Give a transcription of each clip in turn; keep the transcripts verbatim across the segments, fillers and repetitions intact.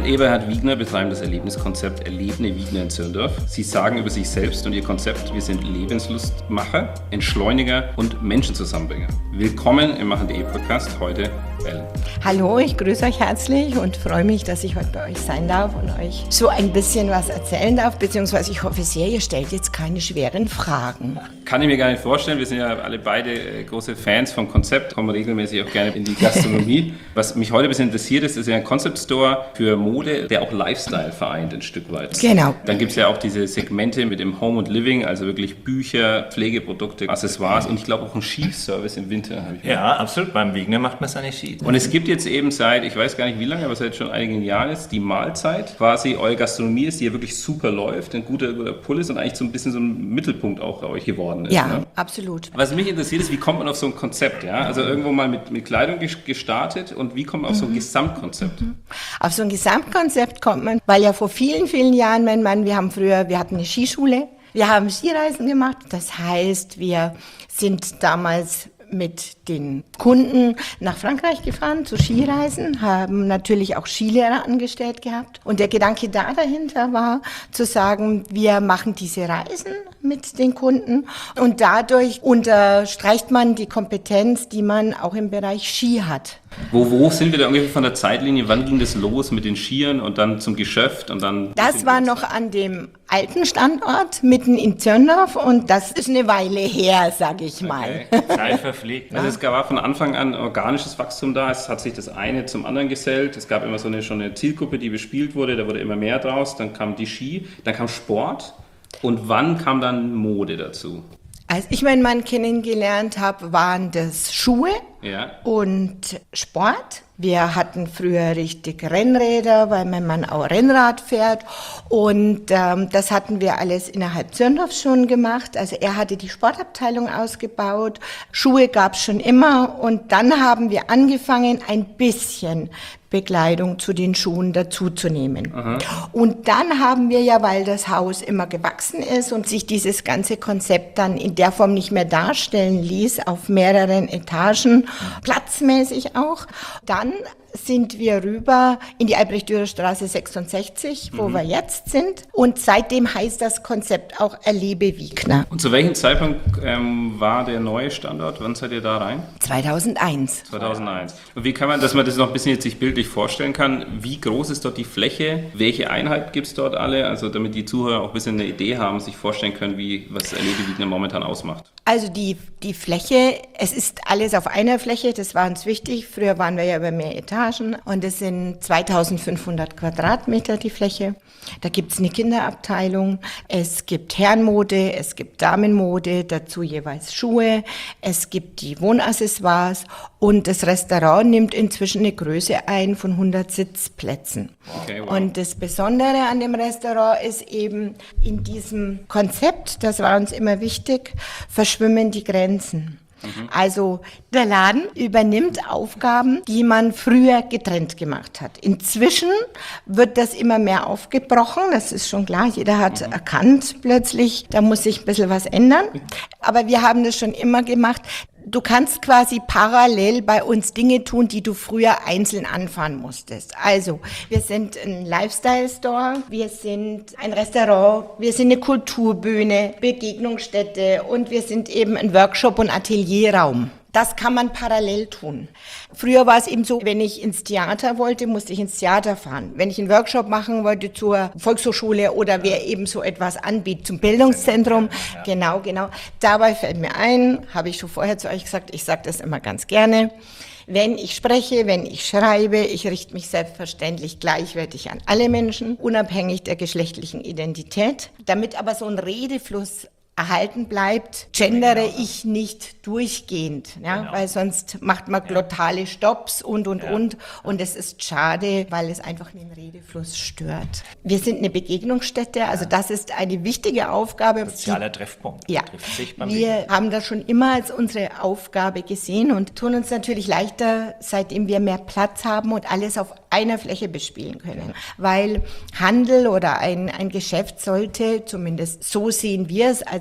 Eberhard Wiegner betreiben das Erlebniskonzept Erlebne Wiegner in Zirndorf. Sie sagen über sich selbst und ihr Konzept, wir sind Lebenslustmacher, Entschleuniger und Menschenzusammenbringer. Willkommen im Machen.de Podcast, heute Ellen. Hallo, ich grüße euch herzlich und freue mich, dass ich heute bei euch sein darf und euch so ein bisschen was erzählen darf, beziehungsweise ich hoffe sehr, ihr stellt jetzt keine schweren Fragen. Kann ich mir gar nicht vorstellen, wir sind ja alle beide große Fans vom Konzept, kommen regelmäßig auch gerne in die Gastronomie. Was mich heute ein bisschen interessiert ist, ist ja ein Concept Store für Mode, der auch Lifestyle vereint ein Stück weit. Genau. Dann gibt es ja auch diese Segmente mit dem Home und Living, also wirklich Bücher, Pflegeprodukte, Accessoires und ich glaube auch einen Skiservice im Winter. Habe ich ja, absolut. Beim Wiegner macht man seine Ski. Und es gibt jetzt eben seit, ich weiß gar nicht wie lange, aber seit schon einigen Jahren ist die Mahlzeit quasi eure Gastronomie ist, die ja wirklich super läuft, ein guter, guter Pull ist und eigentlich so ein bisschen so ein Mittelpunkt auch bei euch geworden ist. Ja, ne? Absolut. Was mich interessiert ist, wie kommt man auf so ein Konzept? Ja? Also irgendwo mal mit, mit Kleidung gestartet und wie kommt man auf so ein Gesamtkonzept? Mhm. Auf so ein Gesamtkonzept kommt man, weil ja vor vielen, vielen Jahren, mein Mann, wir haben früher, wir hatten eine Skischule, wir haben Skireisen gemacht, das heißt, wir sind damals mit den Kunden nach Frankreich gefahren zu Skireisen, haben natürlich auch Skilehrer angestellt gehabt. Und der Gedanke da dahinter war, zu sagen, wir machen diese Reisen mit den Kunden und dadurch unterstreicht man die Kompetenz, die man auch im Bereich Ski hat. Wo, wo sind wir da ungefähr von der Zeitlinie? Wann ging das los mit den Skiern und dann zum Geschäft und dann? Das war noch an dem alten Standort mitten in Zirndorf und das ist eine Weile her, sage ich mal. Okay. Zeit verfliegt. Also es war von Anfang an organisches Wachstum da. Es hat sich das eine zum anderen gesellt. Es gab immer so eine, schon eine Zielgruppe, die bespielt wurde. Da wurde immer mehr draus. Dann kam die Ski, dann kam Sport. Und wann kam dann Mode dazu? Als ich meinen Mann kennengelernt habe, waren das Schuhe ja. und Sport. Wir hatten früher richtig Rennräder, weil mein Mann auch Rennrad fährt und ähm, das hatten wir alles innerhalb Zirndorfs schon gemacht. Also er hatte die Sportabteilung ausgebaut, Schuhe gab es schon immer und dann haben wir angefangen, ein bisschen Bekleidung zu den Schuhen dazuzunehmen. Aha. Und dann haben wir ja, weil das Haus immer gewachsen ist und sich dieses ganze Konzept dann in der Form nicht mehr darstellen ließ, auf mehreren Etagen, platzmäßig auch, dann sind wir rüber in die Albrecht-Dürer-Straße sechsundsechzig, wo mhm. wir jetzt sind. Und seitdem heißt das Konzept auch Erlebe Wiegner. Und zu welchem Zeitpunkt ähm, war der neue Standort? Wann seid ihr da rein? zweitausendeins. zweitausendeins. Und wie kann man, dass man das noch ein bisschen jetzt sich bildlich vorstellen kann, wie groß ist dort die Fläche? Welche Einheit gibt es dort alle? Also damit die Zuhörer auch ein bisschen eine Idee haben, sich vorstellen können, wie was Erlebe Wiegner momentan ausmacht. Also die, die Fläche, es ist alles auf einer Fläche, das war uns wichtig. Früher waren wir ja über mehr Etagen. Und es sind zweitausendfünfhundert Quadratmeter die Fläche. Da gibt es eine Kinderabteilung, es gibt Herrenmode, es gibt Damenmode, dazu jeweils Schuhe, es gibt die Wohnaccessoires und das Restaurant nimmt inzwischen eine Größe ein von hundert Sitzplätzen. Okay, wow. Und das Besondere an dem Restaurant ist eben in diesem Konzept, das war uns immer wichtig, verschwimmen die Grenzen. Also der Laden übernimmt Aufgaben, die man früher getrennt gemacht hat. Inzwischen wird das immer mehr aufgebrochen, das ist schon klar. Jeder hat mhm. erkannt plötzlich, da muss sich ein bisschen was ändern. Aber wir haben das schon immer gemacht. Du kannst quasi parallel bei uns Dinge tun, die du früher einzeln anfahren musstest. Also, wir sind ein Lifestyle-Store, wir sind ein Restaurant, wir sind eine Kulturbühne, Begegnungsstätte und wir sind eben ein Workshop- und Atelierraum. Das kann man parallel tun. Früher war es eben so, wenn ich ins Theater wollte, musste ich ins Theater fahren. Wenn ich einen Workshop machen wollte zur Volkshochschule oder wer eben so etwas anbietet, zum Bildungszentrum. Ja. Genau, genau. Dabei fällt mir ein, habe ich schon vorher zu euch gesagt, ich sage das immer ganz gerne. Wenn ich spreche, wenn ich schreibe, ich richte mich selbstverständlich gleichwertig an alle Menschen, unabhängig der geschlechtlichen Identität. Damit aber so ein Redefluss erhalten bleibt, gendere genau. ich nicht durchgehend, ja, genau. weil sonst macht man glottale Stops und, und, ja. und. Und es ist schade, weil es einfach den Redefluss stört. Wir sind eine Begegnungsstätte, also das ist eine wichtige Aufgabe. Sozialer Treffpunkt. Ja, wir haben das schon immer als unsere Aufgabe gesehen und tun uns natürlich leichter, seitdem wir mehr Platz haben und alles auf einer Fläche bespielen können. Weil Handel oder ein, ein Geschäft sollte, zumindest so sehen wir es als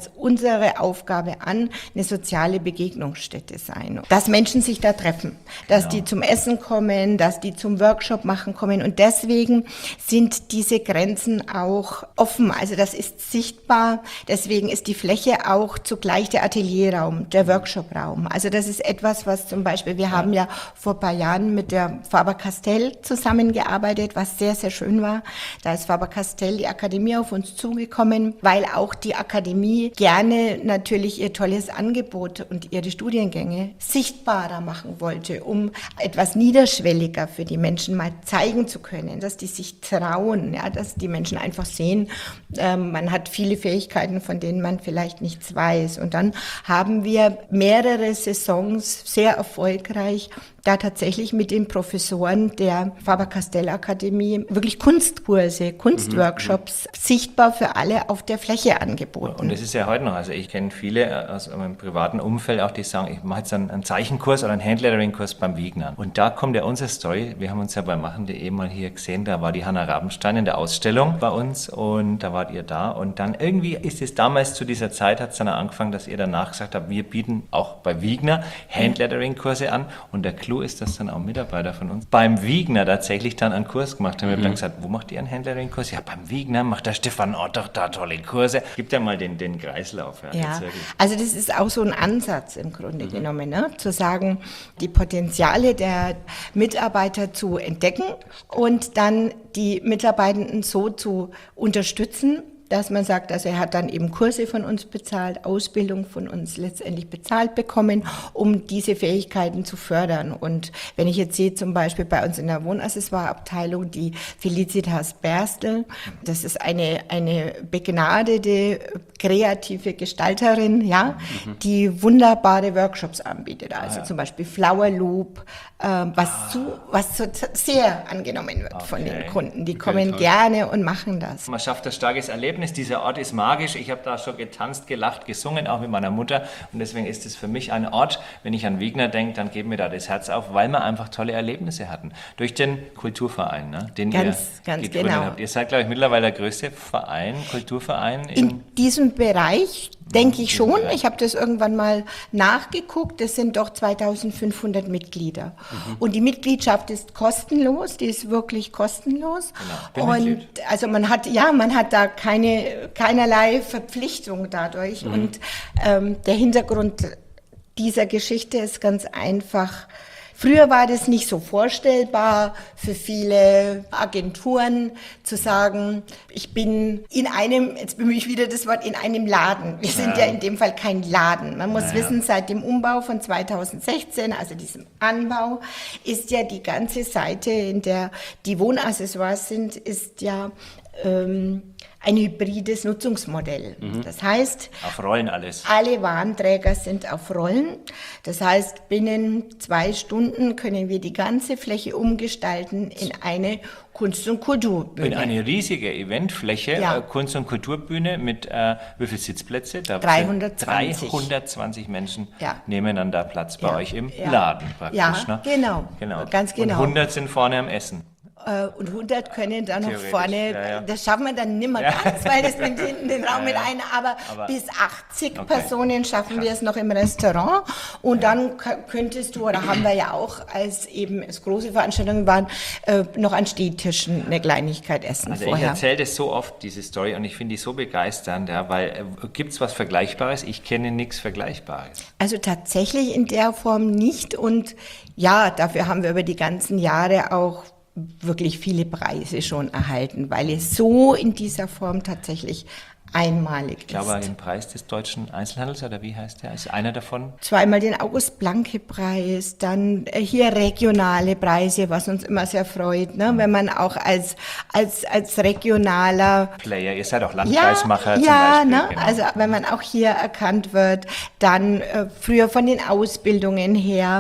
als unsere Aufgabe an, eine soziale Begegnungsstätte sein. Dass Menschen sich da treffen, dass Genau. die zum Essen kommen, dass die zum Workshop machen kommen. Und deswegen sind diese Grenzen auch offen. Also das ist sichtbar. Deswegen ist die Fläche auch zugleich der Atelierraum, der Workshopraum. Also das ist etwas, was zum Beispiel, wir haben ja vor ein paar Jahren mit der Faber-Castell zusammengearbeitet, was sehr, sehr schön war. Da ist Faber-Castell, die Akademie, auf uns zugekommen, weil auch die Akademie gerne natürlich ihr tolles Angebot und ihre Studiengänge sichtbarer machen wollte, um etwas niederschwelliger für die Menschen mal zeigen zu können, dass die sich trauen, ja, dass die Menschen einfach sehen, ähm, man hat viele Fähigkeiten, von denen man vielleicht nichts weiß. Und dann haben wir mehrere Saisons sehr erfolgreich da tatsächlich mit den Professoren der Faber-Castell-Akademie wirklich Kunstkurse, Kunstworkshops mhm. sichtbar für alle auf der Fläche angeboten. Und das ist ja heute noch, also ich kenne viele aus meinem privaten Umfeld auch, die sagen, ich mache jetzt einen, einen Zeichenkurs oder einen Handlettering-Kurs beim Wiegner. Und da kommt ja unsere Story, wir haben uns ja bei machen.de mal hier gesehen, da war die Hanna Rabenstein in der Ausstellung bei uns und da wart ihr da und dann irgendwie ist es damals zu dieser Zeit, hat es dann angefangen, dass ihr danach gesagt habt, wir bieten auch bei Wiegner Handlettering-Kurse an und der Clou ist, dass dann auch Mitarbeiter von uns beim Wiegner tatsächlich dann einen Kurs gemacht haben. Wir haben dann gesagt, wo macht ihr einen Handlettering-Kurs? Ja, beim Wiegner macht der Stefan Ott doch da tolle Kurse. Gibt ja mal den, den Kreislauf. Ja, ja. Also das ist auch so ein Ansatz im Grunde mhm. genommen, ne? Zu sagen, die Potenziale der Mitarbeiter zu entdecken und dann die Mitarbeitenden so zu unterstützen, dass man sagt, also er hat dann eben Kurse von uns bezahlt, Ausbildung von uns letztendlich bezahlt bekommen, um diese Fähigkeiten zu fördern. Und wenn ich jetzt sehe, zum Beispiel bei uns in der Wohnaccessoire-Abteilung, die Felicitas Berstel, das ist eine, eine begnadete, kreative Gestalterin, ja, mhm. die wunderbare Workshops anbietet. Also ah, ja. zum Beispiel Flower Loop, äh, was, ah. zu, was so sehr angenommen wird okay. von den Kunden. Die kommen okay, gerne und machen das. Man schafft ein starkes Erlebnis. Dieser Ort ist magisch. Ich habe da schon getanzt, gelacht, gesungen, auch mit meiner Mutter. Und deswegen ist es für mich ein Ort, wenn ich an Wiegner denke, dann geht mir da das Herz auf, weil wir einfach tolle Erlebnisse hatten. Durch den Kulturverein, ne, den ganz, ihr ganz gegründet genau. habt. Ihr seid, glaube ich, mittlerweile der größte Verein, Kulturverein. In, in diesem Bereich denke ich schon. Ich habe das irgendwann mal nachgeguckt. Das sind doch zweitausendfünfhundert Mitglieder. Mhm. Und die Mitgliedschaft ist kostenlos. Die ist wirklich kostenlos. Genau. Und also man hat, ja, man hat da keine, keinerlei Verpflichtung dadurch. Mhm. Und ähm, der Hintergrund dieser Geschichte ist ganz einfach. Früher war das nicht so vorstellbar für viele Agenturen zu sagen, ich bin in einem, jetzt bemühe ich wieder das Wort, in einem Laden. Wir sind ja, ja in dem Fall kein Laden. Man muss ja, wissen, seit dem Umbau von zweitausendsechzehn, also diesem Anbau, ist ja die ganze Seite, in der die Wohnaccessoires sind, ist ja ähm, ein hybrides Nutzungsmodell. Mhm. Das heißt, auf Rollen alles. Alle Warenträger sind auf Rollen. Das heißt, binnen zwei Stunden können wir die ganze Fläche umgestalten in eine Kunst- und Kulturbühne. In eine riesige Eventfläche, ja. äh, Kunst- und Kulturbühne mit äh, wie viele Sitzplätze? Da dreihundertzwanzig. dreihundertzwanzig Menschen ja. nehmen dann da Platz bei ja. euch im ja. Laden praktisch. Ja, ne? genau. genau. Ganz genau. Und hundert sind vorne am Essen. Und hundert können dann noch vorne, ja, ja. das schaffen wir dann nimmer ja. ganz, weil das nimmt hinten den Raum ja, mit ein, aber, aber bis achtzig okay. Personen schaffen Krass. wir es noch im Restaurant und ja. dann könntest du, oder haben wir ja auch, als eben es große Veranstaltungen waren, äh, noch an Stehtischen eine Kleinigkeit essen also vorher. Ich erzähle das so oft, diese Story, und ich finde die so begeisternd, ja, weil äh, gibt es was Vergleichbares? Ich kenne nichts Vergleichbares. Also tatsächlich in der Form nicht und ja, dafür haben wir über die ganzen Jahre auch wirklich viele Preise schon erhalten, weil es so in dieser Form tatsächlich einmalig ich glaube, ist. Den Preis des deutschen Einzelhandels, oder wie heißt der, ist einer davon? Zweimal den August-Blanke-Preis, dann hier regionale Preise, was uns immer sehr freut, ne? Wenn man auch als, als, als regionaler Player, ihr seid auch Landkreismacher ja, zum ja, Beispiel. Ne? Genau. Also wenn man auch hier erkannt wird, dann äh, früher von den Ausbildungen her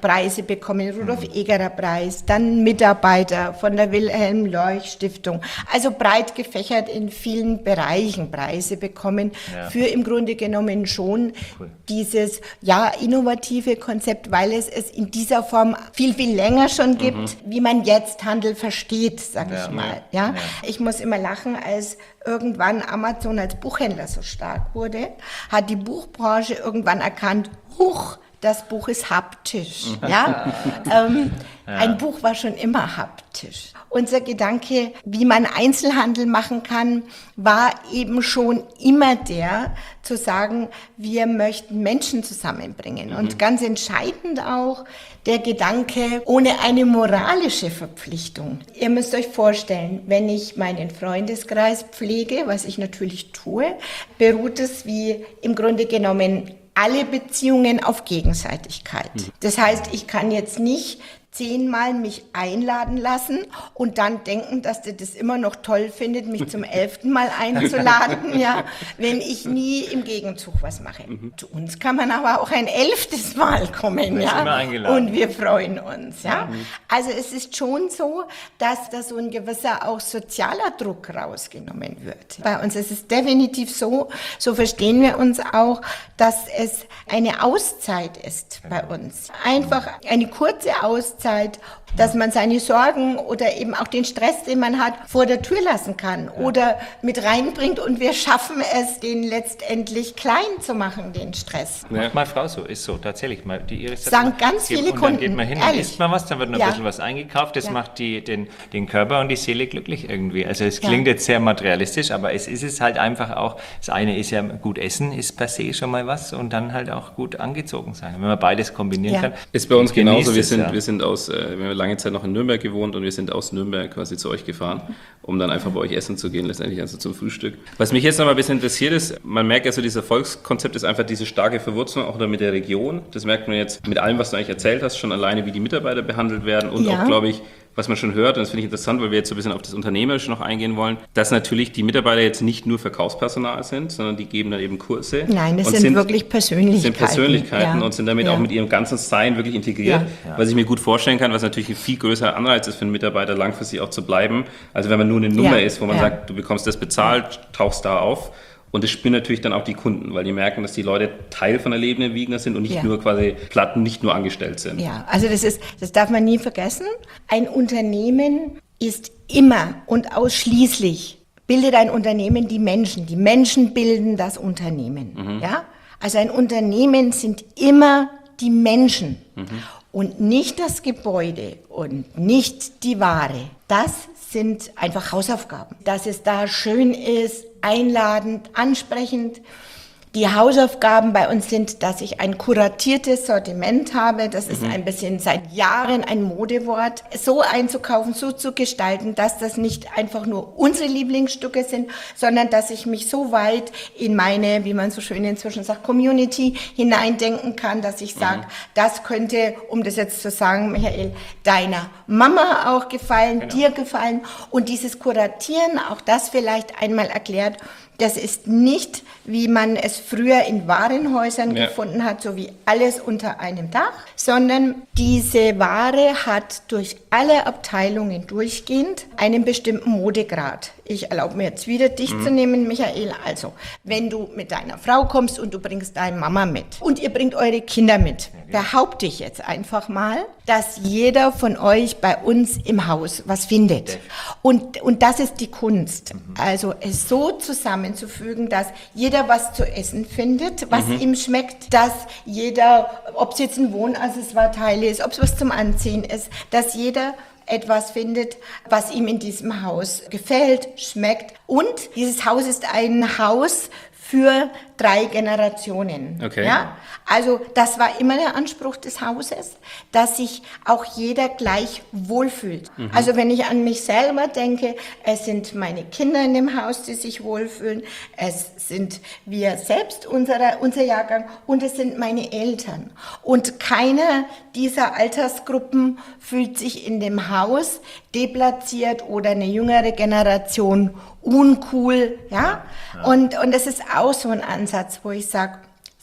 Preise bekommen, Rudolf-Egerer-Preis, dann Mitarbeiter von der Wilhelm-Leuch-Stiftung. Also breit gefächert in vielen Bereichen Preise bekommen ja. für im Grunde genommen schon cool. dieses ja innovative Konzept, weil es es in dieser Form viel, viel länger schon gibt, mhm. wie man jetzt Handel versteht, sag ja. ich mal. Ja? ja, ich muss immer lachen, als irgendwann Amazon als Buchhändler so stark wurde, hat die Buchbranche irgendwann erkannt, huch, das Buch ist haptisch. Ja? ähm, ja. Ein Buch war schon immer haptisch. Unser Gedanke, wie man Einzelhandel machen kann, war eben schon immer der, zu sagen, wir möchten Menschen zusammenbringen. Mhm. Und ganz entscheidend auch der Gedanke, ohne eine moralische Verpflichtung. Ihr müsst euch vorstellen, wenn ich meinen Freundeskreis pflege, was ich natürlich tue, beruht es wie im Grunde genommen alle Beziehungen auf Gegenseitigkeit. Das heißt, ich kann jetzt nicht zehnmal mich einladen lassen und dann denken, dass der das immer noch toll findet, mich zum elften Mal einzuladen, ja, wenn ich nie im Gegenzug was mache. Mhm. Zu uns kann man aber auch ein elftes Mal kommen, ja, und wir freuen uns, ja. Mhm. Also es ist schon so, dass da so ein gewisser auch sozialer Druck rausgenommen wird. Bei uns ist es definitiv so, so verstehen wir uns auch, dass es eine Auszeit ist bei uns. Einfach eine kurze Auszeit, dass man seine Sorgen oder eben auch den Stress, den man hat, vor der Tür lassen kann ja. oder mit reinbringt und wir schaffen es, den letztendlich klein zu machen, den Stress. Ja. Meine Frau so, ist so, tatsächlich. Die Iris sagen ganz viele und Kunden, dann geht man hin ehrlich. und isst mal was, dann wird noch ja. ein bisschen was eingekauft, das ja. macht die, den, den Körper und die Seele glücklich irgendwie. Also es ja. klingt jetzt sehr materialistisch, aber es ist es halt einfach auch, das eine ist ja gut essen, ist per se schon mal was und dann halt auch gut angezogen sein. Wenn man beides kombinieren ja. kann. Ist bei uns genauso, wir es, sind, ja. wir sind aus, äh, wir haben lange Zeit noch in Nürnberg gewohnt und wir sind aus Nürnberg quasi zu euch gefahren, um dann einfach bei euch essen zu gehen, letztendlich also zum Frühstück. Was mich jetzt noch mal ein bisschen interessiert ist, man merkt ja so, dieses Erfolgskonzept ist einfach diese starke Verwurzelung auch mit der Region. Das merkt man jetzt mit allem, was du eigentlich erzählt hast, schon alleine, wie die Mitarbeiter behandelt werden und ja. auch, glaube ich, was man schon hört, und das finde ich interessant, weil wir jetzt so ein bisschen auf das Unternehmerische noch eingehen wollen, dass natürlich die Mitarbeiter jetzt nicht nur Verkaufspersonal sind, sondern die geben dann eben Kurse. Nein, das sind, sind wirklich Persönlichkeiten. sind Persönlichkeiten ja. und sind damit ja. auch mit ihrem ganzen Sein wirklich integriert, ja. Ja. was ich mir gut vorstellen kann, was natürlich ein viel größerer Anreiz ist für einen Mitarbeiter, langfristig auch zu bleiben. Also wenn man nur eine Nummer ja. ist, wo man ja. sagt, du bekommst das bezahlt, tauchst da auf. Und das spüren natürlich dann auch die Kunden, weil die merken, dass die Leute Teil von der lebenden Wiegner sind und nicht ja. nur quasi Platten, nicht nur angestellt sind. Ja, also das ist, das darf man nie vergessen. Ein Unternehmen ist immer und ausschließlich, bildet ein Unternehmen die Menschen. Die Menschen bilden das Unternehmen. Mhm. Ja? Also ein Unternehmen sind immer die Menschen. Mhm. Und nicht das Gebäude und nicht die Ware. Das sind einfach Hausaufgaben. Dass es da schön ist, einladend, ansprechend. Die Hausaufgaben bei uns sind, dass ich ein kuratiertes Sortiment habe. Das ist mhm. ein bisschen seit Jahren ein Modewort. So einzukaufen, so zu gestalten, dass das nicht einfach nur unsere Lieblingsstücke sind, sondern dass ich mich so weit in meine, wie man so schön inzwischen sagt, Community hineindenken kann, dass ich sage, mhm. das könnte, um das jetzt zu sagen, Michael, deiner Mama auch gefallen, genau. dir gefallen. Und dieses Kuratieren, auch das vielleicht einmal erklärt, das ist nicht, wie man es früher in Warenhäusern ja. gefunden hat, so wie alles unter einem Dach, sondern diese Ware hat durch alle Abteilungen durchgehend einen bestimmten Modegrad. Ich erlaube mir jetzt wieder dich mhm. zu nehmen, Michael. Also, wenn du mit deiner Frau kommst und du bringst deine Mama mit und ihr bringt eure Kinder mit, behaupte ich jetzt einfach mal, dass jeder von euch bei uns im Haus was findet. Und, und das ist die Kunst. Mhm. Also, es so zusammenzufügen, dass jeder was zu essen findet, was mhm. ihm schmeckt, dass jeder, ob es jetzt ein Wohnaccessoire-Teil ist, ob es was zum Anziehen ist, dass jeder etwas findet, was ihm in diesem Haus gefällt, schmeckt. Und dieses Haus ist ein Haus für drei Generationen. Okay. Ja? Also das war immer der Anspruch des Hauses, dass sich auch jeder gleich wohlfühlt. Mhm. Also wenn ich an mich selber denke, es sind meine Kinder in dem Haus, die sich wohlfühlen, es sind wir selbst, unsere, unser Jahrgang, und es sind meine Eltern. Und keiner dieser Altersgruppen fühlt sich in dem Haus deplatziert oder eine jüngere Generation uncool, ja? ja. Und, und das ist auch so ein Ansatz, wo ich sage,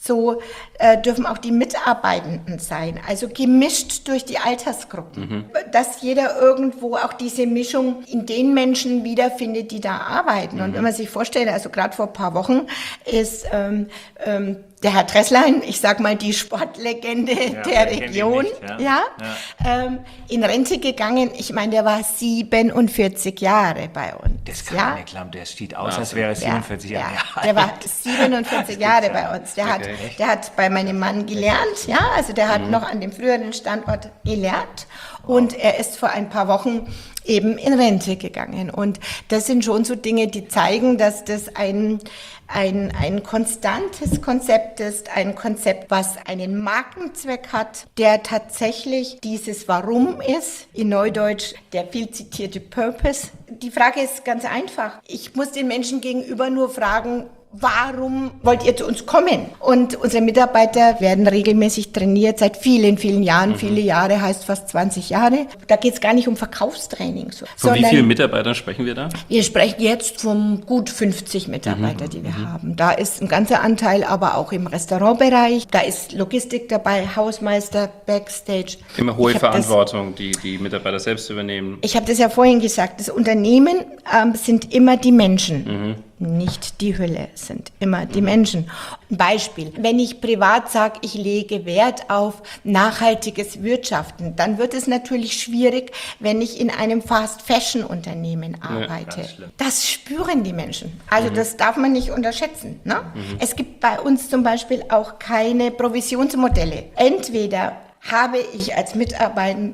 so äh, dürfen auch die Mitarbeitenden sein, also gemischt durch die Altersgruppen, mhm. dass jeder irgendwo auch diese Mischung in den Menschen wiederfindet, die da arbeiten. Mhm. Und wenn man sich vorstellt, also gerade vor ein paar Wochen ist ähm, ähm, der Herr Tresslein, ich sag mal die Sportlegende ja, der Region, nicht, ja, ja, ja. Ähm, in Rente gegangen. Ich meine, der war siebenundvierzig Jahre bei uns. Das kann ja? man nicht glauben, der sieht aus, als wäre er siebenundvierzig ja, Jahre alt. Ja, der war siebenundvierzig Jahre bei uns. Der, okay. hat, der hat bei meinem Mann gelernt, ja, also der hat mhm. noch an dem früheren Standort gelernt und er ist vor ein paar Wochen eben in Rente gegangen. Und das sind schon so Dinge, die zeigen, dass das ein, ein, ein konstantes Konzept ist, ein Konzept, was einen Markenzweck hat, der tatsächlich dieses Warum ist, in Neudeutsch der viel zitierte Purpose. Die Frage ist ganz einfach. Ich muss den Menschen gegenüber nur fragen, warum wollt ihr zu uns kommen? Und unsere Mitarbeiter werden regelmäßig trainiert, seit vielen, vielen Jahren. Mhm. Viele Jahre heißt fast zwanzig Jahre. Da geht es gar nicht um Verkaufstraining. So. Von wie vielen Mitarbeitern sprechen wir da? Wir sprechen jetzt von gut fünfzig Mitarbeitern, mhm. die wir mhm. haben. Da ist ein ganzer Anteil aber auch im Restaurantbereich. Da ist Logistik dabei, Hausmeister, Backstage. Immer hohe Verantwortung, das, die die Mitarbeiter selbst übernehmen. Ich habe das ja vorhin gesagt, das Unternehmen ähm, sind immer die Menschen. Mhm. Nicht die Hülle, sind immer die Menschen. Beispiel, wenn ich privat sage, ich lege Wert auf nachhaltiges Wirtschaften, dann wird es natürlich schwierig, wenn ich in einem Fast-Fashion-Unternehmen arbeite. Ja, das spüren die Menschen. Also mhm. das darf man nicht unterschätzen. Ne? Mhm. Es gibt bei uns zum Beispiel auch keine Provisionsmodelle. Entweder habe ich als Mitarbeiter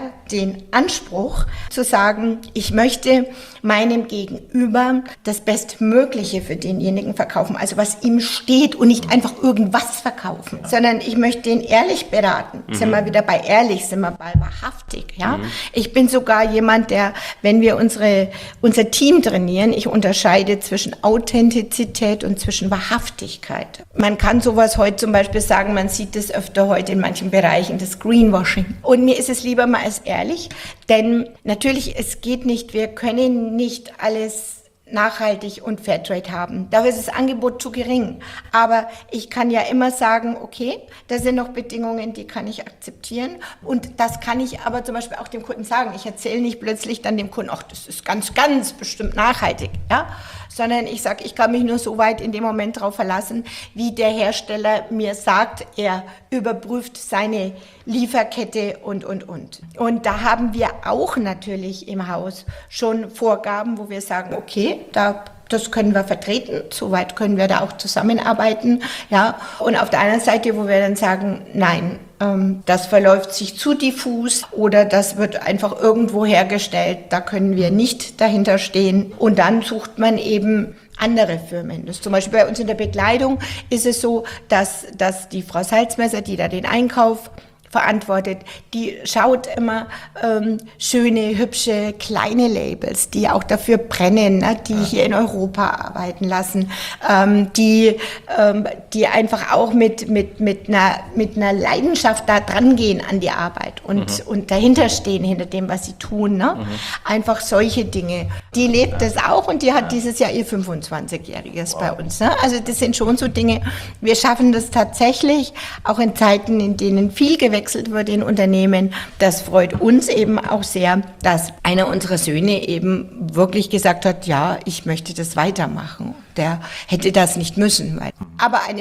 den Anspruch zu sagen, ich möchte meinem Gegenüber das Bestmögliche für denjenigen verkaufen, also was ihm steht und nicht einfach irgendwas verkaufen, sondern ich möchte ihn ehrlich beraten. Mhm. Sind wir wieder bei ehrlich, sind wir bei wahrhaftig. Ja? Mhm. Ich bin sogar jemand, der, wenn wir unsere, unser Team trainieren, ich unterscheide zwischen Authentizität und zwischen Wahrhaftigkeit. Man kann sowas heute zum Beispiel sagen, man sieht das öfter heute in manchen Bereichen, das Greenwashing. Und mir ist es lieber mal als ehrlich, denn natürlich, es geht nicht, wir können nicht alles nachhaltig und Fairtrade haben. Dafür ist das Angebot zu gering. Aber ich kann ja immer sagen, okay, da sind noch Bedingungen, die kann ich akzeptieren. Und das kann ich aber zum Beispiel auch dem Kunden sagen. Ich erzähle nicht plötzlich dann dem Kunden, ach, das ist ganz, ganz bestimmt nachhaltig, ja, sondern ich sage, ich kann mich nur so weit in dem Moment darauf verlassen, wie der Hersteller mir sagt, er überprüft seine Lieferkette und, und, und. Und da haben wir auch natürlich im Haus schon Vorgaben, wo wir sagen, okay, da das können wir vertreten, soweit können wir da auch zusammenarbeiten, ja. Und auf der anderen Seite, wo wir dann sagen, nein, ähm, das verläuft sich zu diffus oder das wird einfach irgendwo hergestellt, da können wir nicht dahinter stehen. Und dann sucht man eben andere Firmen. Das zum Beispiel bei uns in der Bekleidung ist es so, dass, dass die Frau Salzmesser, die da den Einkauf verantwortet, die schaut immer ähm, schöne, hübsche, kleine Labels, die auch dafür brennen, ne, die ja. hier in Europa arbeiten lassen, ähm, die, ähm, die einfach auch mit, mit, mit, einer, mit einer Leidenschaft da dran gehen an die Arbeit und, mhm. und dahinter stehen, hinter dem, was sie tun. Ne? Mhm. Einfach solche Dinge. Die lebt ja. das auch und die hat ja. dieses Jahr ihr fünfundzwanzigjähriges wow. bei uns. Ne? Also das sind schon so Dinge, wir schaffen das tatsächlich, auch in Zeiten, in denen viel gewechselt wird in Unternehmen. Das freut uns eben auch sehr, dass einer unserer Söhne eben wirklich gesagt hat, ja, ich möchte das weitermachen. Der hätte das nicht müssen. Aber eine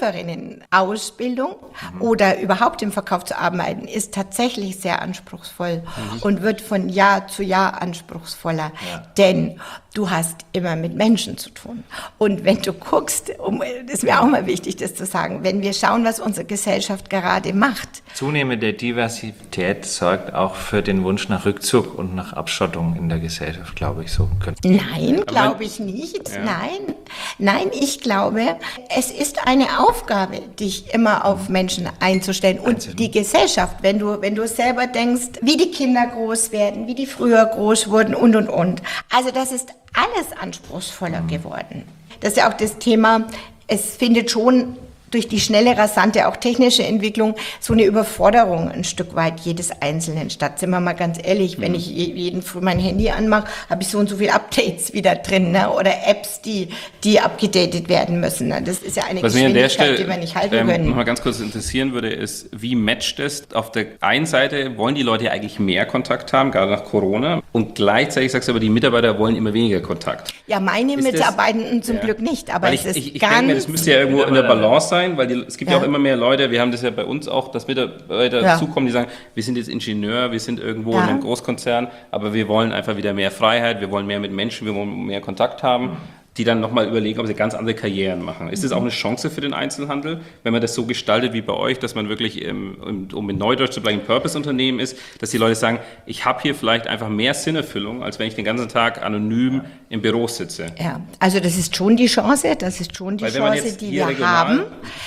Verkäuferinnen-Ausbildung mhm. oder überhaupt im Verkauf zu arbeiten, ist tatsächlich sehr anspruchsvoll mhm. und wird von Jahr zu Jahr anspruchsvoller. Ja. Denn du hast immer mit Menschen zu tun. Und wenn du guckst, um, das ist mir auch mal wichtig, das zu sagen, wenn wir schauen, was unsere Gesellschaft gerade macht. Zunehmende Diversität sorgt auch für den Wunsch nach Rückzug und nach Abschottung in der Gesellschaft, glaube ich, so. Nein, glaube ich nicht. Ja. Nein. Nein, ich glaube, es ist eine Aufgabe, dich immer auf Menschen einzustellen. Und Einzelne. Die Gesellschaft, wenn du, wenn du selber denkst, wie die Kinder groß werden, wie die früher groß wurden und, und, und. Also das ist alles anspruchsvoller geworden. Das ist ja auch das Thema, es findet schon durch die schnelle, rasante, auch technische Entwicklung so eine Überforderung ein Stück weit jedes Einzelnen statt. Sind wir mal ganz ehrlich, wenn ich jeden früh mein Handy anmache, habe ich so und so viele Updates wieder drin, ne? Oder Apps, die, die abgedatet werden müssen. Ne? Das ist ja eine Was Geschwindigkeit, mich an der Stelle, die wir nicht halten ähm, können. noch mal ganz kurz interessieren würde, ist, wie matcht es? Auf der einen Seite wollen die Leute ja eigentlich mehr Kontakt haben, gerade nach Corona, und gleichzeitig sagst du aber, die Mitarbeiter wollen immer weniger Kontakt. Ja, meine Ist Mitarbeitenden das, zum ja. Glück nicht, aber weil es ich, ist ich, ich ganz... denke mir, das müsste ja irgendwo in der Balance sein, weil die, es gibt ja. Ja. auch immer mehr Leute, wir haben das ja bei uns auch, dass Mitarbeiter Ja. dazukommen, die sagen, wir sind jetzt Ingenieur, wir sind irgendwo Ja. in einem Großkonzern, aber wir wollen einfach wieder mehr Freiheit, wir wollen mehr mit Menschen, wir wollen mehr Kontakt haben, die dann nochmal überlegen, ob sie ganz andere Karrieren machen. Ist das auch eine Chance für den Einzelhandel, wenn man das so gestaltet wie bei euch, dass man wirklich, im, um in Neudeutsch zu bleiben, ein Purpose-Unternehmen ist, dass die Leute sagen, ich habe hier vielleicht einfach mehr Sinnerfüllung, als wenn ich den ganzen Tag anonym im Büro sitze? Ja, also das ist schon die Chance, das ist schon die Weil wenn man Chance, jetzt die hier wir regional- haben.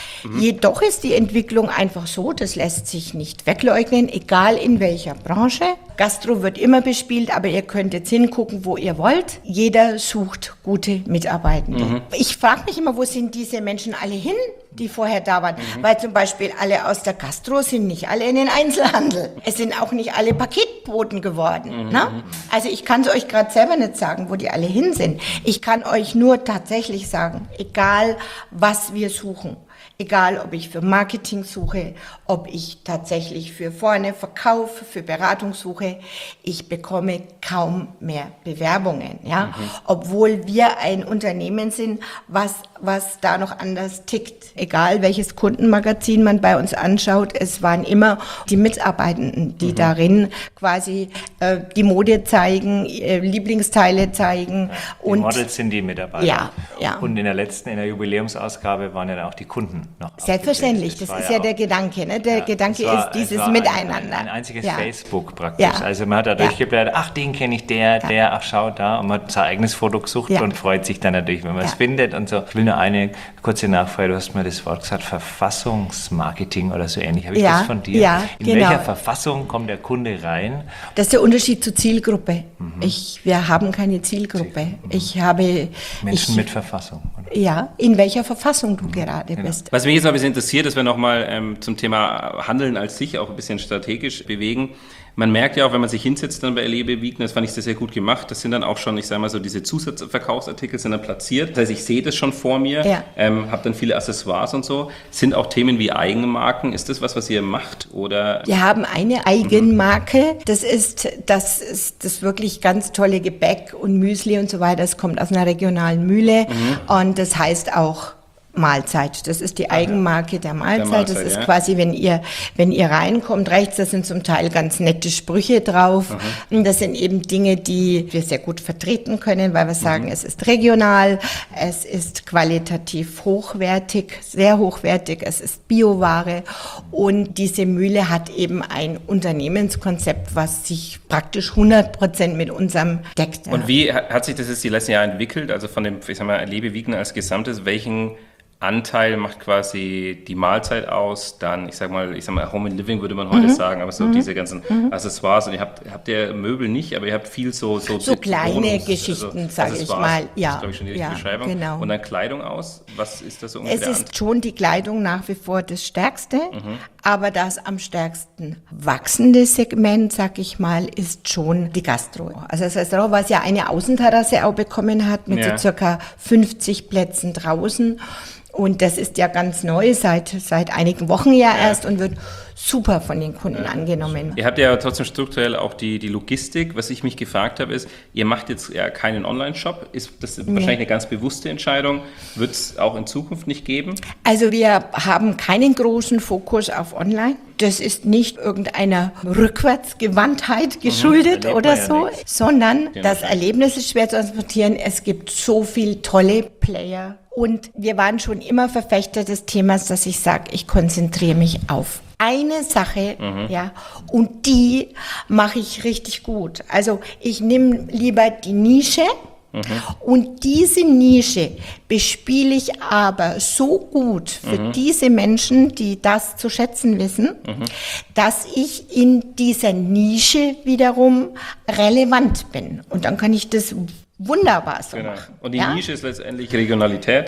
Jedoch ist die Entwicklung einfach so, das lässt sich nicht wegleugnen, egal in welcher Branche. Gastro wird immer bespielt, aber ihr könnt jetzt hingucken, wo ihr wollt. Jeder sucht gute Mitarbeitende. Mhm. Ich frage mich immer, wo sind diese Menschen alle hin, die vorher da waren? Mhm. Weil zum Beispiel alle aus der Gastro sind nicht alle in den Einzelhandel. Es sind auch nicht alle Paketboten geworden. Mhm. Ne? Also ich kann es euch gerade selber nicht sagen, wo die alle hin sind. Ich kann euch nur tatsächlich sagen, egal was wir suchen, egal, ob ich für Marketing suche, ob ich tatsächlich für vorne Verkauf, für Beratung suche, ich bekomme kaum mehr Bewerbungen, ja. Mhm. Obwohl wir ein Unternehmen sind, was, was da noch anders tickt. Egal, welches Kundenmagazin man bei uns anschaut, es waren immer die Mitarbeitenden, die mhm. darin quasi äh, die Mode zeigen, äh, Lieblingsteile zeigen. Ja, die und Models sind die Mitarbeiter. Ja, ja. Und in der letzten, in der Jubiläumsausgabe waren ja dann auch die Kunden noch. Selbstverständlich, das, das ist ja, ja der Gedanke. Ne? Der ja, Gedanke war, ist dieses ein, Miteinander. Ein, ein einziges ja. Facebook praktisch. Ja. Also man hat da durchgeblättert, ach, den kenne ich, der, ja. der, ach, schau da. Und man hat sein eigenes Foto gesucht ja. und freut sich dann natürlich, wenn man es findet und so. Ich will nur eine kurze Nachfrage. Du hast mir das Wort gesagt, Verfassungsmarketing oder so ähnlich. Habe ich ja. das von dir? Ja, In genau. welcher Verfassung kommt der Kunde rein? Das ist der Unterschied zur Zielgruppe. Mhm. Ich, wir haben keine Zielgruppe. Mhm. Ich habe... Menschen ich, mit Verfassung. Oder? Ja, in welcher Verfassung du mhm. gerade genau. bist. Was mich jetzt noch ein bisschen interessiert, dass wir nochmal ähm, zum Thema Handeln als sich auch ein bisschen strategisch bewegen. Man merkt ja auch, wenn man sich hinsetzt dann bei Erlebe Wiegner, das fand ich sehr, sehr gut gemacht, das sind dann auch schon, ich sage mal so, diese Zusatzverkaufsartikel sind dann platziert. Das heißt, ich sehe das schon vor mir, ja. ähm, habe dann viele Accessoires und so. Sind auch Themen wie Eigenmarken, ist das was, was ihr macht? Oder? Wir haben eine Eigenmarke, das ist, das ist das wirklich ganz tolle Gebäck und Müsli und so weiter, das kommt aus einer regionalen Mühle mhm. und das heißt auch Mahlzeit. Das ist die Eigenmarke der Mahlzeit. Der Mahlzeit das ist ja. quasi, wenn ihr, wenn ihr reinkommt, rechts, da sind zum Teil ganz nette Sprüche drauf. Mhm. Und das sind eben Dinge, die wir sehr gut vertreten können, weil wir sagen, mhm. es ist regional, es ist qualitativ hochwertig, sehr hochwertig, es ist Bioware und diese Mühle hat eben ein Unternehmenskonzept, was sich praktisch hundert Prozent mit unserem deckt. Und wie hat sich das jetzt die letzten Jahre entwickelt? Also von dem, ich sag mal, Erlebe Wiegner als Gesamtes, welchen Anteil macht quasi die Mahlzeit aus, dann, ich sag mal, ich sag mal, Home and Living würde man heute mhm. sagen, aber so mhm. diese ganzen mhm. Accessoires, und ihr habt, habt ihr Möbel nicht, aber ihr habt viel so... So, so kleine Wohnungs-, Geschichten, also sage ich mal, ja. Das ist, glaube ich, schon die richtige ja, Beschreibung. Genau. Und dann Kleidung aus, was ist das so ungefähr? Es ist schon die Kleidung nach wie vor das Stärkste, mhm. aber das am stärksten wachsende Segment, sag ich mal, ist schon die Gastro. Also das Restaurant, was ja eine Außenterrasse auch bekommen hat, mit ja. so circa fünfzig Plätzen draußen. Und das ist ja ganz neu, seit, seit einigen Wochen ja, ja. erst und wird super von den Kunden ja. angenommen. Ihr habt ja trotzdem strukturell auch die, die Logistik. Was ich mich gefragt habe, ist, ihr macht jetzt ja keinen Online-Shop. Ist das nee. wahrscheinlich eine ganz bewusste Entscheidung? Wird es auch in Zukunft nicht geben? Also wir haben keinen großen Fokus auf Online. Das ist nicht irgendeiner Rückwärtsgewandtheit geschuldet mhm, oder so, ja sondern ja, das Erlebnis ist schwer zu transportieren. Es gibt so viele tolle Player. Und wir waren schon immer Verfechter des Themas, dass ich sage, ich konzentriere mich auf eine Sache, mhm. ja, und die mache ich richtig gut. Also ich nehme lieber die Nische, mhm. und diese Nische bespiele ich aber so gut für mhm. diese Menschen, die das zu schätzen wissen, mhm. dass ich in dieser Nische wiederum relevant bin. Und dann kann ich das wunderbar so genau. machen. Und die ja? Nische ist letztendlich Regionalität?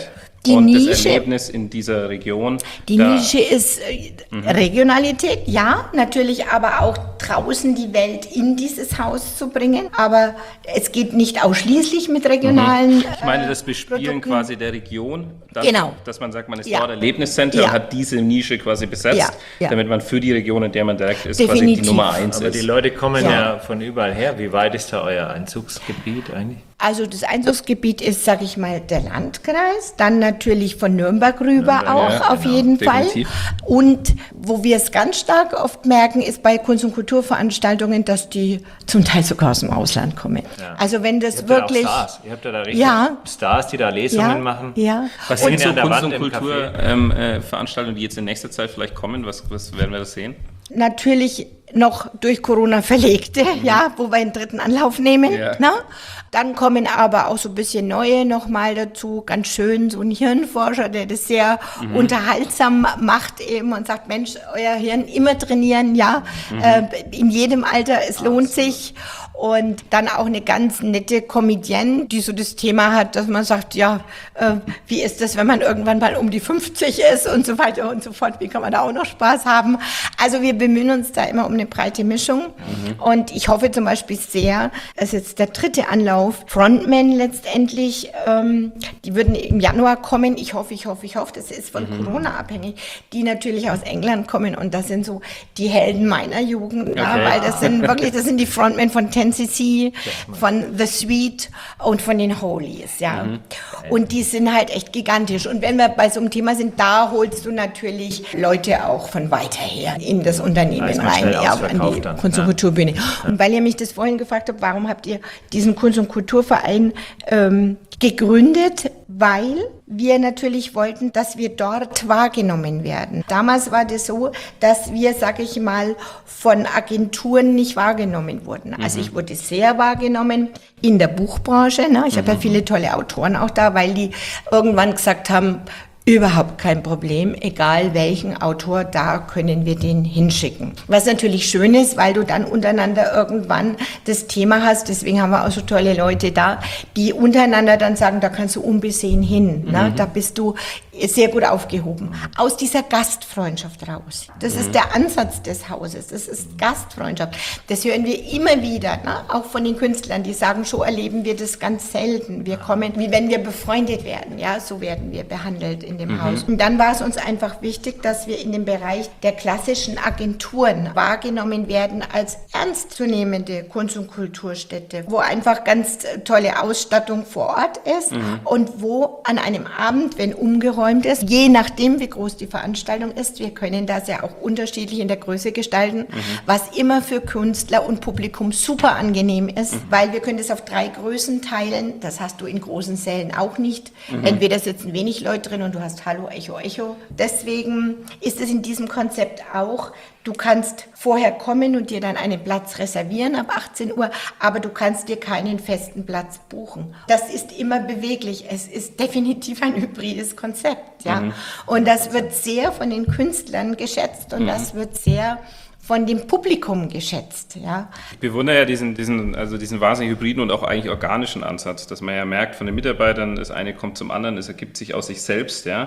Die und Nische, das Erlebnis in dieser Region. Die da, Nische ist äh, mhm. Regionalität, ja, natürlich, aber auch draußen die Welt in dieses Haus zu bringen. Aber es geht nicht ausschließlich mit regionalen mhm. Ich meine, das Bespielen Produkten. quasi der Region, dass, genau. dass man sagt, man ist ja. dort Erlebniscenter ja. und hat diese Nische quasi besetzt, ja. Ja. damit man für die Region, in der man direkt ist, Definitiv. quasi die Nummer eins Aber ist. die Leute kommen ja. ja von überall her. Wie weit ist da euer Einzugsgebiet eigentlich? Also das Einzugsgebiet ist, sage ich mal, der Landkreis, dann natürlich von Nürnberg rüber Nürnberg, auch ja, auf genau, jeden definitiv. Fall. Und wo wir es ganz stark oft merken, ist bei Kunst- und Kulturveranstaltungen, dass die zum Teil sogar aus dem Ausland kommen. Ja. Also wenn das Ihr habt wirklich... Ja auch Stars. Ihr habt ja da richtig ja. Stars, die da Lesungen ja, machen. Ja. Was und sind so an der Kunst- Wand und im Kulturveranstaltungen, ähm, äh, Veranstaltungen, die jetzt in nächster Zeit vielleicht kommen? Was, was werden wir da sehen? Natürlich noch durch Corona verlegte, mhm. ja, wo wir einen dritten Anlauf nehmen. Ja. Ne? Dann kommen aber auch so ein bisschen neue nochmal dazu, ganz schön, so ein Hirnforscher, der das sehr mhm. unterhaltsam macht eben und sagt, Mensch, euer Hirn immer trainieren, ja, mhm. äh, in jedem Alter, es Absolut. lohnt sich. Und dann auch eine ganz nette Comedienne, die so das Thema hat, dass man sagt, ja, äh, wie ist das, wenn man irgendwann mal um die fünfzig ist und so weiter und so fort, wie kann man da auch noch Spaß haben? Also wir bemühen uns da immer um eine breite Mischung mhm. und ich hoffe zum Beispiel sehr, es ist jetzt der dritte Anlauf, Frontman letztendlich, ähm, die würden im Januar kommen, ich hoffe, ich hoffe, ich hoffe, das ist von mhm. Corona abhängig, die natürlich aus England kommen und das sind so die Helden meiner Jugend, okay. ja, weil das sind wirklich, das sind die Frontmen von Ten C C, von The Sweet und von den Holies, ja. Mhm. Und die sind halt echt gigantisch. Und wenn wir bei so einem Thema sind, da holst du natürlich Leute auch von weiter her in das Unternehmen rein, ja, an die dann. Kunst- und ja. Kulturbühne. Ja. Und weil ihr mich das vorhin gefragt habt, warum habt ihr diesen Kunst- und Kulturverein ähm, gegründet? Weil wir natürlich wollten, dass wir dort wahrgenommen werden. Damals war das so, dass wir, sag ich mal, von Agenturen nicht wahrgenommen wurden. Also ich wurde sehr wahrgenommen in der Buchbranche. Ne? Ich mhm. habe ja viele tolle Autoren auch da, weil die irgendwann gesagt haben, überhaupt kein Problem, egal welchen Autor, da können wir den hinschicken. Was natürlich schön ist, weil du dann untereinander irgendwann das Thema hast, deswegen haben wir auch so tolle Leute da, die untereinander dann sagen, da kannst du unbesehen hin, mhm. ne? Da bist du sehr gut aufgehoben. Aus dieser Gastfreundschaft raus. Das mhm. ist der Ansatz des Hauses, das ist Gastfreundschaft. Das hören wir immer wieder, ne? Auch von den Künstlern, die sagen, so erleben wir das ganz selten. Wir kommen, wie wenn wir befreundet werden, ja, so werden wir behandelt in dem mhm. Haus. Und dann war es uns einfach wichtig, dass wir in dem Bereich der klassischen Agenturen wahrgenommen werden als ernstzunehmende Kunst- und Kulturstätte, wo einfach ganz tolle Ausstattung vor Ort ist mhm. und wo an einem Abend, wenn umgeräumt ist, je nachdem, wie groß die Veranstaltung ist, wir können das ja auch unterschiedlich in der Größe gestalten, mhm. was immer für Künstler und Publikum super angenehm ist, mhm. weil wir können das auf drei Größen teilen, das hast du in großen Sälen auch nicht. Mhm. Entweder sitzen wenig Leute drin und du hast Hallo, Echo, Echo. Deswegen ist es in diesem Konzept auch, du kannst vorher kommen und dir dann einen Platz reservieren ab achtzehn Uhr, aber du kannst dir keinen festen Platz buchen. Das ist immer beweglich. Es ist definitiv ein hybrides Konzept, ja. Mhm. Und das wird sehr von den Künstlern geschätzt und mhm. das wird sehr von dem Publikum geschätzt, ja. Ich bewundere ja diesen, diesen, also diesen wahnsinnig hybriden und auch eigentlich organischen Ansatz, dass man ja merkt von den Mitarbeitern, das eine kommt zum anderen, es ergibt sich aus sich selbst, ja.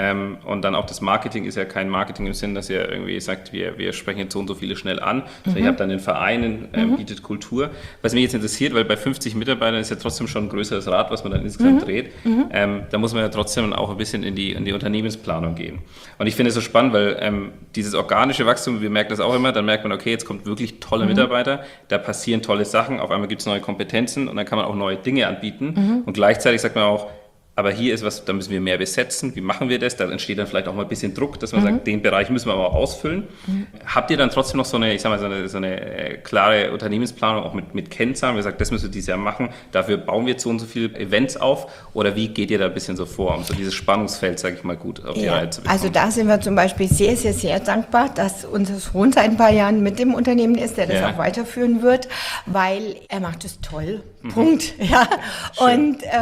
Und dann auch das Marketing ist ja kein Marketing im Sinn, dass ihr irgendwie sagt, wir, wir sprechen jetzt so und so viele schnell an, sondern mhm. ihr habt dann den Verein, äh, mhm. bietet Kultur. Was mich jetzt interessiert, weil bei fünfzig Mitarbeitern ist ja trotzdem schon ein größeres Rad, was man dann insgesamt mhm. dreht, mhm. Ähm, da muss man ja trotzdem auch ein bisschen in die, in die Unternehmensplanung gehen. Und ich finde es so spannend, weil ähm, dieses organische Wachstum, wir merken das auch immer, dann merkt man, okay, jetzt kommt wirklich tolle mhm. Mitarbeiter, da passieren tolle Sachen, auf einmal gibt es neue Kompetenzen und dann kann man auch neue Dinge anbieten mhm. und gleichzeitig sagt man auch, aber hier ist was, da müssen wir mehr besetzen. Wie machen wir das? Da entsteht dann vielleicht auch mal ein bisschen Druck, dass man mhm. sagt, den Bereich müssen wir aber auch ausfüllen. Mhm. Habt ihr dann trotzdem noch so eine, ich sag mal, so eine, so eine klare Unternehmensplanung, auch mit, mit Kennzahlen? Wir sagen, das müssen wir dieses Jahr machen, dafür bauen wir jetzt so und so viele Events auf. Oder wie geht ihr da ein bisschen so vor, um so dieses Spannungsfeld, sage ich mal, gut auf die ja, Reihe zu bekommen? Also da sind wir zum Beispiel sehr, sehr, sehr dankbar, dass unser Sohn seit ein paar Jahren mit dem Unternehmen ist, der das ja. auch weiterführen wird, weil er macht es toll. Mhm. Punkt. Ja. Und äh,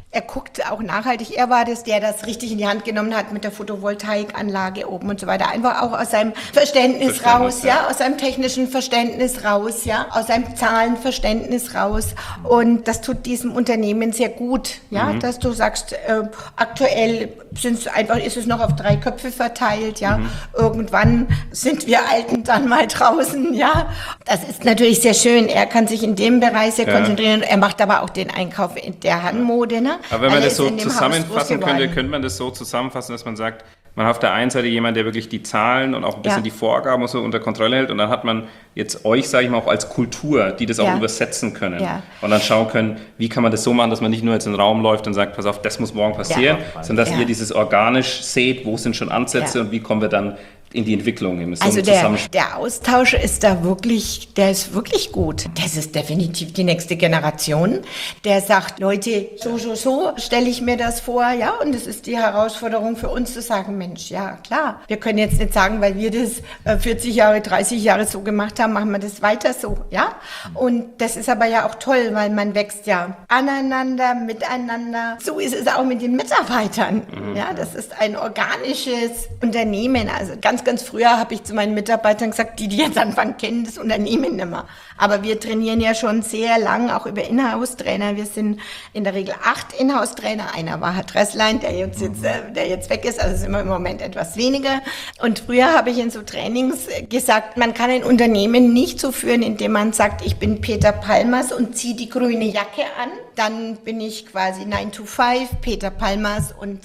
Er guckt auch nachhaltig. Er war das, der das richtig in die Hand genommen hat mit der Photovoltaikanlage oben und so weiter. Einfach auch aus seinem Verständnis, Verständnis raus, ja. ja, aus seinem technischen Verständnis raus, ja, aus seinem Zahlenverständnis raus. Und das tut diesem Unternehmen sehr gut, ja, mhm. dass du sagst, äh, aktuell sind es einfach, ist es noch auf drei Köpfe verteilt, ja. Mhm. Irgendwann sind wir Alten dann mal draußen, ja. Das ist natürlich sehr schön. Er kann sich in dem Bereich sehr ja. konzentrieren. Er macht aber auch den Einkauf in der Handmode, ne? Aber wenn man das so zusammenfassen könnte, könnte man das so zusammenfassen, dass man sagt, man hat auf der einen Seite jemand, der wirklich die Zahlen und auch ein bisschen ja. die Vorgaben und so unter Kontrolle hält, und dann hat man jetzt euch, sage ich mal, auch als Kultur, die das auch ja. übersetzen können ja. und dann schauen können, wie kann man das so machen, dass man nicht nur jetzt in den Raum läuft und sagt, pass auf, das muss morgen passieren, ja. sondern dass ja. ihr dieses organisch seht, wo sind schon Ansätze ja. und wie kommen wir dann in die Entwicklung. Im also der, der Austausch ist da wirklich, der ist wirklich gut. Das ist definitiv die nächste Generation, der sagt, Leute, so, so, so stelle ich mir das vor, ja, und es ist die Herausforderung für uns zu sagen, Mensch, ja, klar, wir können jetzt nicht sagen, weil wir das vierzig Jahre, dreißig Jahre so gemacht haben, machen wir das weiter so, ja, und das ist aber ja auch toll, weil man wächst ja aneinander, miteinander. So ist es auch mit den Mitarbeitern, mhm. ja, das ist ein organisches Unternehmen, also ganz Ganz, ganz früher habe ich zu meinen Mitarbeitern gesagt, die, die jetzt anfangen, kennen das Unternehmen nicht mehr. Aber wir trainieren ja schon sehr lang, auch über Inhouse-Trainer. Wir sind in der Regel acht Inhouse-Trainer. Einer war Herr Dresslein, der jetzt, jetzt, der jetzt weg ist, also sind wir im Moment etwas weniger. Und früher habe ich in so Trainings gesagt, man kann ein Unternehmen nicht so führen, indem man sagt, ich bin Peter Palmers und ziehe die grüne Jacke an. Dann bin ich quasi nine to five, Peter Palmers, und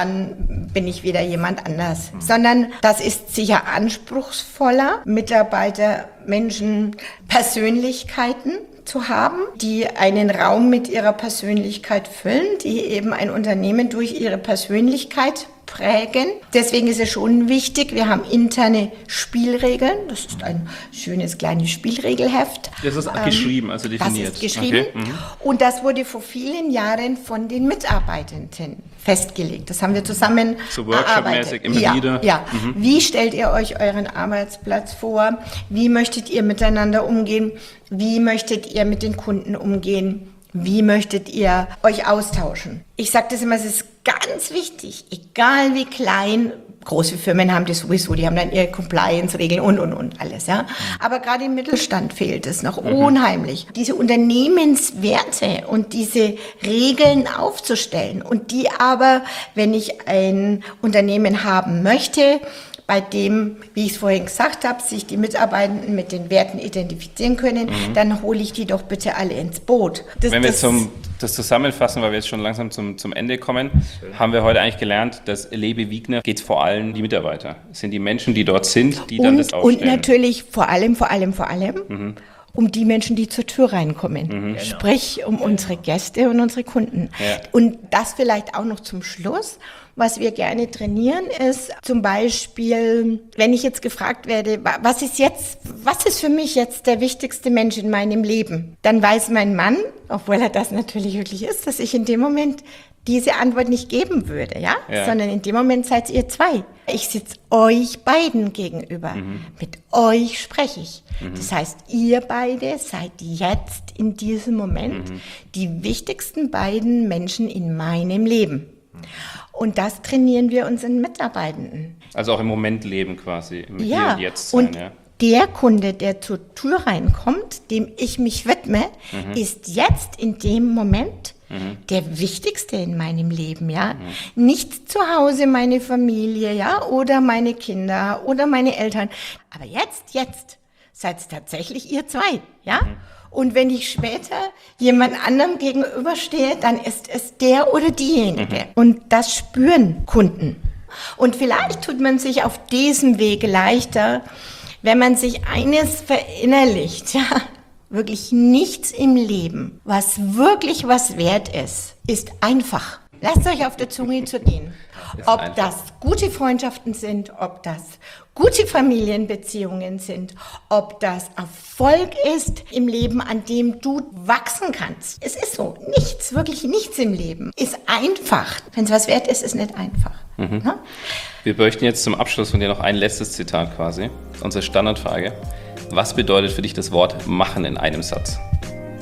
dann bin ich wieder jemand anders. Mhm. Sondern das ist sicher anspruchsvoller, Mitarbeiter, Menschen, Persönlichkeiten zu haben, die einen Raum mit ihrer Persönlichkeit füllen, die eben ein Unternehmen durch ihre Persönlichkeit prägen. Deswegen ist es schon wichtig, wir haben interne Spielregeln. Das ist ein schönes kleines Spielregelheft. Das ist ähm, geschrieben, also definiert. Das ist geschrieben. Okay. Mhm. Und das wurde vor vielen Jahren von den Mitarbeitenden festgelegt. Das haben wir zusammen so Workshop-mäßig immer ja, wieder. Ja. Mhm. Wie stellt ihr euch euren Arbeitsplatz vor? Wie möchtet ihr miteinander umgehen? Wie möchtet ihr mit den Kunden umgehen? Wie möchtet ihr euch austauschen? Ich sage das immer, es ist ganz wichtig, egal wie klein, große Firmen haben das sowieso, die haben dann ihre Compliance-Regeln und, und, und alles, ja. Aber gerade im Mittelstand fehlt es noch mhm. unheimlich. Diese Unternehmenswerte und diese Regeln aufzustellen und die aber, wenn ich ein Unternehmen haben möchte, bei dem, wie ich es vorhin gesagt habe, sich die Mitarbeitenden mit den Werten identifizieren können, mhm. dann hole ich die doch bitte alle ins Boot. Das, Wenn wir das, zum, das zusammenfassen, weil wir jetzt schon langsam zum, zum Ende kommen, schön. Haben wir heute eigentlich gelernt, dass Lebe Wiegner geht vor allem die Mitarbeiter. Es sind die Menschen, die dort sind, die und, dann das aufstellen. Und natürlich vor allem, vor allem, vor allem, mhm. um die Menschen, die zur Tür reinkommen. Mhm. Sprich, um unsere Gäste und unsere Kunden. Ja. Und das vielleicht auch noch zum Schluss. Was wir gerne trainieren ist zum Beispiel, wenn ich jetzt gefragt werde, was ist jetzt, was ist für mich jetzt der wichtigste Mensch in meinem Leben? Dann weiß mein Mann, obwohl er das natürlich wirklich ist, dass ich in dem Moment diese Antwort nicht geben würde, ja? ja. Sondern in dem Moment seid ihr zwei. Ich sitze euch beiden gegenüber. Mhm. Mit euch spreche ich. Mhm. Das heißt, ihr beide seid jetzt in diesem Moment mhm. die wichtigsten beiden Menschen in meinem Leben. Mhm. Und das trainieren wir unseren Mitarbeitenden. Also auch im Moment leben quasi, im ja. Hier und Jetzt sein. Und ja. der Kunde, der zur Tür reinkommt, dem ich mich widme, mhm. ist jetzt in dem Moment mhm. der wichtigste in meinem Leben, ja. Mhm. Nicht zu Hause meine Familie, ja, oder meine Kinder oder meine Eltern. Aber jetzt, jetzt seid es tatsächlich ihr zwei, ja. Mhm. Und wenn ich später jemand anderem gegenüberstehe, dann ist es der oder diejenige. Mhm. Und das spüren Kunden. Und vielleicht tut man sich auf diesem Wege leichter, wenn man sich eines verinnerlicht, ja, wirklich nichts im Leben, was wirklich was wert ist, ist einfach. Lasst euch auf der Zunge zergehen. Ob einfach. Das gute Freundschaften sind, ob das gute Familienbeziehungen sind, ob das Erfolg ist im Leben, an dem du wachsen kannst. Es ist so, nichts, wirklich nichts im Leben ist einfach. Wenn es was wert ist, ist es nicht einfach. Mhm. Ja? Wir bräuchten jetzt zum Abschluss von dir noch ein letztes Zitat quasi. Unsere Standardfrage. Was bedeutet für dich das Wort machen in einem Satz?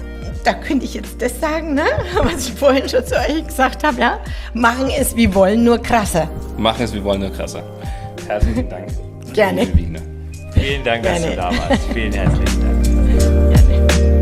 da könnte ich jetzt das sagen, ne? Was ich vorhin schon zu euch gesagt habe, ja? Machen es wie wollen, nur krasser. Machen es wie wollen, nur krasser. Herzlichen Dank. Gerne. Vielen Dank, dass Gerne. du da warst. Vielen herzlichen Dank. Gerne.